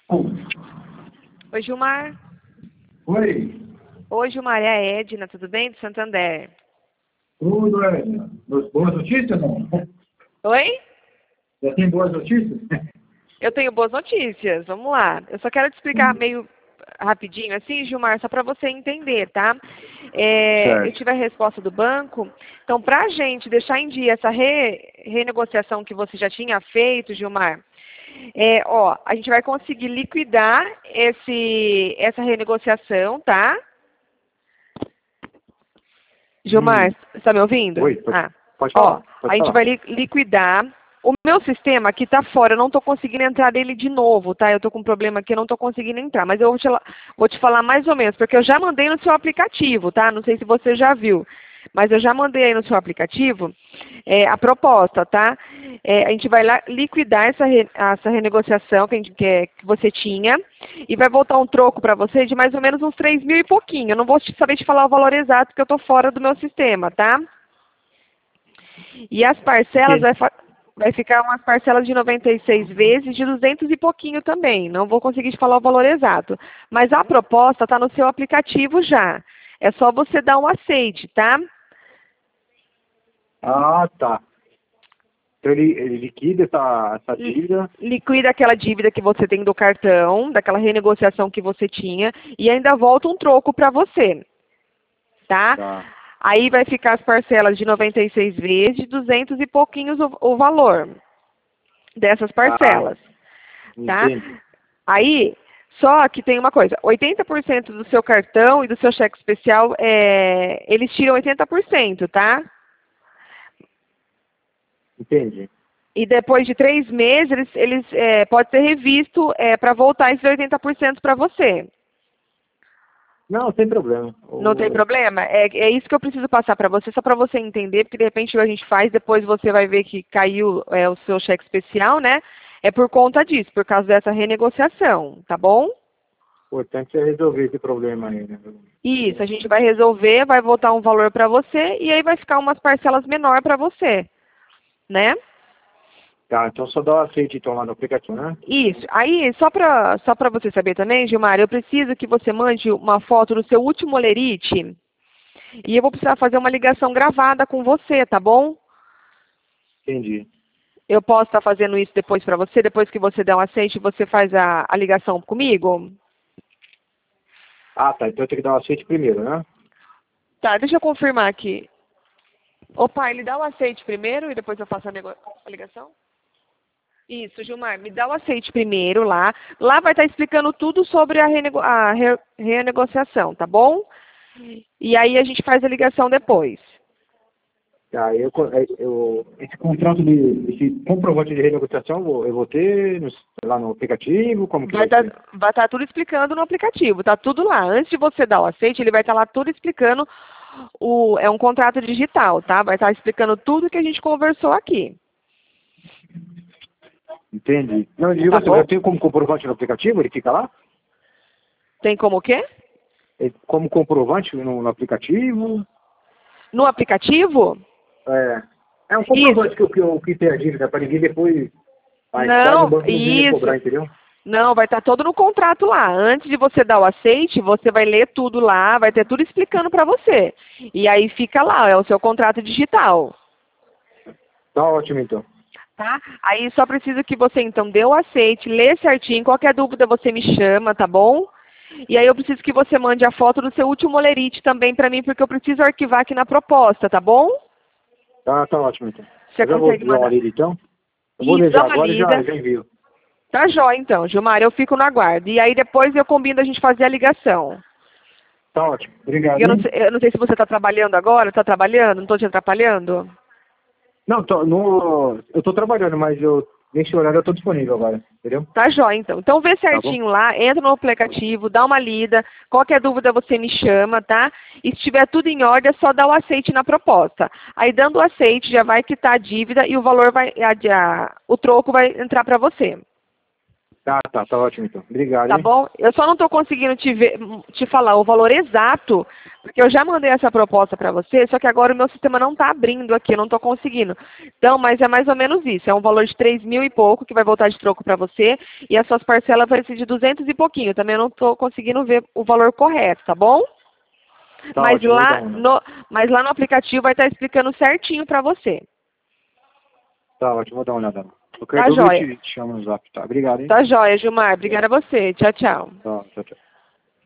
Oi, Gilmar. Oi, Oi, Gilmar, é a Edna, tudo bem? Do Santander. tudo, Edna. Boas notícias, não? Oi? Já tem boas notícias? Eu tenho boas notícias, vamos lá. Eu só quero te explicar meio rapidinho, assim, Gilmar, só para você entender, tá? Eu Certo. tive a resposta do banco, então para a gente deixar em dia essa renegociação que você já tinha feito, Gilmar, a gente vai conseguir liquidar essa renegociação, tá? Gilmar, você está me ouvindo? Oi, pode falar, A gente vai liquidar. O meu sistema aqui está fora, eu não estou conseguindo entrar nele de novo, tá? Eu estou com um problema aqui, eu não estou conseguindo entrar. Mas eu vou te falar mais ou menos, porque eu já mandei no seu aplicativo, tá? Não sei se você já viu, mas eu já mandei aí no seu aplicativo a proposta, tá? A gente vai lá liquidar essa renegociação que você tinha e vai voltar um troco para você de mais ou menos uns 3 mil e pouquinho. Eu não vou saber te falar o valor exato, porque eu estou fora do meu sistema, tá? E as parcelas vai ficar umas parcelas de 96 vezes de 200 e pouquinho também. Não vou conseguir te falar o valor exato. Mas a proposta está no seu aplicativo já. É só você dar um aceite, tá? Ah, tá. Então ele liquida essa dívida. Liquida aquela dívida que você tem do cartão, daquela renegociação que você tinha, e ainda volta um troco para você, tá? Tá. Aí vai ficar as parcelas de 96 vezes, de 200 e pouquinhos o valor dessas parcelas, tá? Entendi. Aí, só que tem uma coisa, 80% do seu cartão e do seu cheque especial, eles tiram 80%, tá? Entendi. E depois de 3 meses, pode ser revisto para voltar esses 80% para você. Não, sem problema. Não tem problema? É isso que eu preciso passar para você, só para você entender, porque de repente a gente faz, depois você vai ver que caiu o seu cheque especial, né? É por conta disso, por causa dessa renegociação, tá bom? O importante é resolver esse problema aí, né? Isso, a gente vai resolver, vai voltar um valor para você e aí vai ficar umas parcelas menor para você, né? Tá, então só dá o aceite então lá no aplicativo, né? Isso. Aí, só para você saber também, Gilmar, eu preciso que você mande uma foto do seu último olerite e eu vou precisar fazer uma ligação gravada com você, tá bom? Entendi. Eu posso estar fazendo isso depois para você, depois que você der um aceite, você faz a ligação comigo? Ah, tá. Então eu tenho que dar o aceite primeiro, né? Tá, deixa eu confirmar aqui. Opa, ele dá o aceite primeiro e depois eu faço a ligação? Isso, Gilmar, me dá o aceite primeiro lá. Lá vai estar explicando tudo sobre a renegociação, tá bom? E aí a gente faz a ligação depois. Tá, esse contrato esse comprovante de renegociação eu vou ter lá no aplicativo, como que Vai vai ser? estar tudo explicando no aplicativo, tá tudo lá. Antes de você dar o aceite, ele vai estar lá tudo explicando. É um contrato digital, tá? Vai estar explicando tudo que a gente conversou aqui. Entendi. Não, eu digo Tá assim, bom? eu tenho como comprovante no aplicativo, ele fica lá? Tem como o quê? Como comprovante no aplicativo? No aplicativo? É um comprovante que eu quitei a dívida para ninguém depois vai no Não, banco não vir me isso. cobrar, entendeu? Não, vai estar todo no contrato lá. Antes de você dar o aceite, você vai ler tudo lá, vai ter tudo explicando para você. E aí fica lá, é o seu contrato digital. Tá ótimo então. Tá? Aí só preciso que você então dê o aceite, lê certinho, qualquer dúvida você me chama, tá bom? E aí eu preciso que você mande a foto do seu último olerite também para mim, porque eu preciso arquivar aqui na proposta, tá bom? Tá ótimo então. Você Eu já vou consegue dar uma mandar? lida então. Eu vou Isso, ler dá já uma agora e lida. já envio. Tá jóia então, Gilmar, eu fico no aguardo. E aí depois eu combino a gente fazer a ligação. Tá ótimo. Obrigado. Eu não sei se você está trabalhando agora, está trabalhando, não estou te atrapalhando? Não, eu tô trabalhando, mas nesse horário eu tô disponível agora, entendeu? Tá jóia, então. Então vê Tá bom? certinho lá, entra no aplicativo, dá uma lida, qualquer dúvida você me chama, tá? E se tiver tudo em ordem, é só dar o aceite na proposta. Aí dando o aceite, já vai quitar a dívida e o valor o troco vai entrar para você. Tá ótimo então. Obrigado, Tá hein? bom? Eu só não estou conseguindo te falar o valor exato, porque eu já mandei essa proposta para você, só que agora o meu sistema não está abrindo aqui, eu não estou conseguindo. Então, mas é mais ou menos isso. É um valor de 3.000 e pouco que vai voltar de troco para você, e as suas parcelas vai ser de 200 e pouquinho. Também eu não estou conseguindo ver o valor correto, tá bom? Tá Mas ótimo, vou dar lá uma olhada. no aplicativo vai estar explicando certinho para você. Tá ótimo, vou dar uma olhada. Qualquer Tá dúvida eu joia? te chamo no zap, tá? Obrigado, hein? Tá joia, Gilmar. Obrigada a você. Tchau, tchau. Tá, tchau, tchau.